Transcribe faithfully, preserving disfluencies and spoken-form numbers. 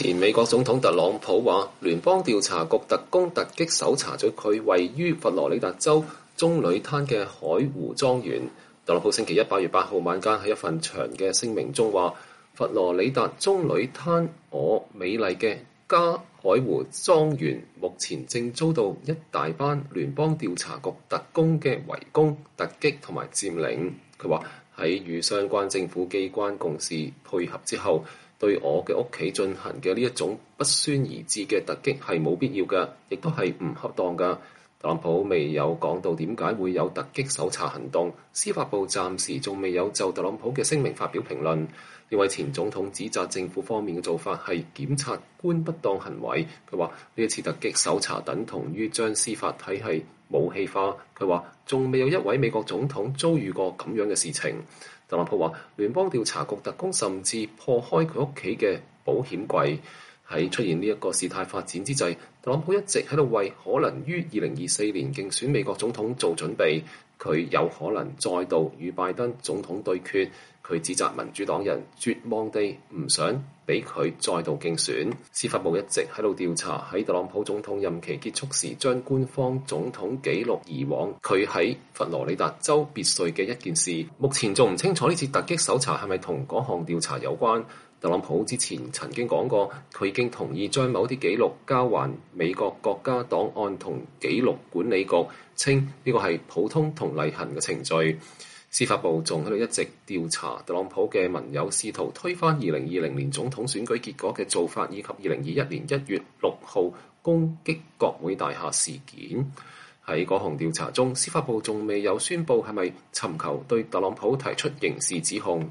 前美國總統特朗普話，聯邦調查局特工突擊搜查咗佢位於佛羅里達州棕櫚灘嘅海湖莊園。特朗普星期一八月八號晚間喺一份長嘅聲明中話，佛羅里達棕櫚灘我美麗嘅家海湖莊園目前正遭到一大班聯邦調查局特工嘅圍攻、突擊同埋佔領。佢話喺與相關政府機關共事配合之後，對我嘅屋企進行嘅呢一種不宣而至嘅突擊係冇必要嘅，亦都係唔恰當嘅。特朗普未有講到點解會有突擊搜查行動，司法部暫時仲未有就特朗普嘅聲明發表評論。呢位前總統指責政府方面嘅做法係檢察官不當行為。佢話呢一次突擊搜查等同於將司法體系武器化。佢話仲未有一位美國總統遭遇過咁樣嘅事情。特朗普話聯邦調查局特工甚至破開佢屋企嘅保險櫃。喺出現呢一個事態發展之際，特朗普一直喺度為可能於二零二四年競選美國總統做準備。佢有可能再度與拜登總統對決。佢指責民主黨人絕望地唔想俾佢再度競選。司法部一直喺度調查喺特朗普總統任期結束時將官方總統記錄移往佢喺佛羅里達州別墅嘅一件事。目前仲唔清楚呢次突擊搜查係咪同嗰項調查有關。特朗普之前曾經講過，佢已經同意將某啲記錄交還美國國家檔案同記錄管理局，稱呢個係普通同例行嘅程序。司法部仲喺度一直調查特朗普嘅盟友試圖推翻二零二零年總統選舉結果嘅做法，以及二零二一年一月六號攻擊國會大廈事件。喺嗰項調查中，司法部仲未有宣布係咪尋求對特朗普提出刑事指控。